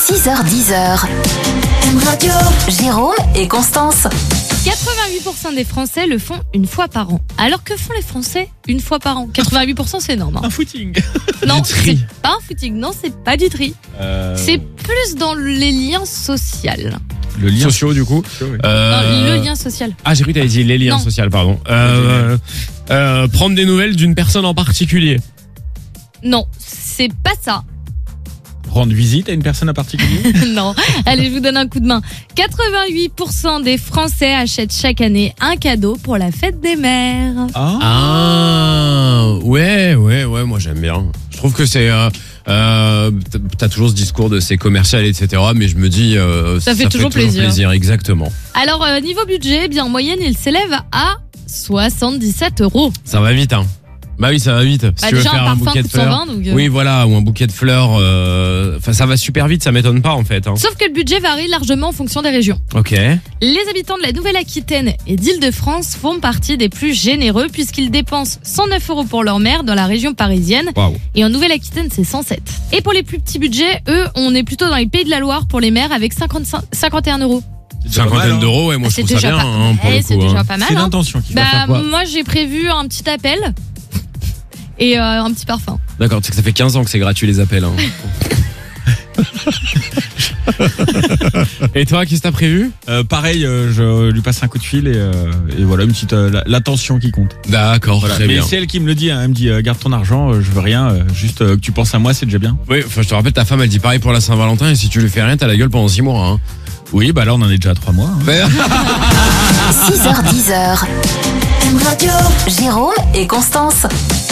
6h10. Radio. Jérôme et Constance. 88% des Français le font une fois par an. Alors que font les Français une fois par an? 88% c'est énorme. Un footing. Non, Du tri. c'est pas un footing. Non, c'est pas du tri. C'est plus dans les liens sociaux. Le lien Sociaux du coup. Non, le lien social. Ah, j'ai cru que t'avais dit les liens Non. sociaux, pardon. Prendre des nouvelles d'une personne en particulier. Non, c'est pas ça. Rendre visite à une personne en particulier. Non. Allez, je vous donne un coup de main. 88% des Français achètent chaque année un cadeau pour la fête des mères. Ah, ouais, moi j'aime bien. Je trouve que c'est... t'as toujours ce discours de c'est commercial, etc. Mais je me dis... Ça fait toujours plaisir. Exactement. Alors, niveau budget, eh bien, en moyenne, il s'élève à 77 €. Ça va vite, hein. Bah oui, ça va vite. Si Bah, tu veux déjà, faire un un parfum bouquet de coûte fleurs. 120, donc, Oui, voilà, ou un bouquet de fleurs. Enfin, ça va super vite, ça m'étonne pas en fait. Hein. Sauf que le budget varie largement en fonction des régions. Ok. Les habitants de la Nouvelle-Aquitaine et d'Île-de-France font partie des plus généreux puisqu'ils dépensent 109 € pour leur mère dans la région parisienne. Waouh. Et en Nouvelle-Aquitaine, c'est 107. Et pour les plus petits budgets, eux, on est plutôt dans les Pays de la Loire pour les mères avec 51 €. Cinquantaine d'euros, ouais, moi je C'est trouve ça déjà bien pas- hein, pour Eh, le c'est coup. déjà Hein. pas mal. C'est Hein. l'intention qui va Bah, faire quoi. moi, j'ai prévu un petit appel et un petit parfum. D'accord, tu sais que ça fait 15 ans que c'est gratuit les appels. Hein. Et toi, qu'est-ce que t'as prévu? Pareil, je lui passe un coup de fil et voilà une petite l'attention qui compte. D'accord, Voilà. très Mais bien. c'est elle qui me le dit. Hein. Elle me dit garde ton argent, je veux rien, juste que tu penses à moi, c'est déjà bien. Oui, enfin, je te rappelle, ta femme elle dit pareil pour la Saint-Valentin et si tu lui fais rien, t'as la gueule pendant 6 mois. Hein. Oui, bah là on en est déjà à 3 mois. Hein. 6h10. Radio. Jérôme et Constance.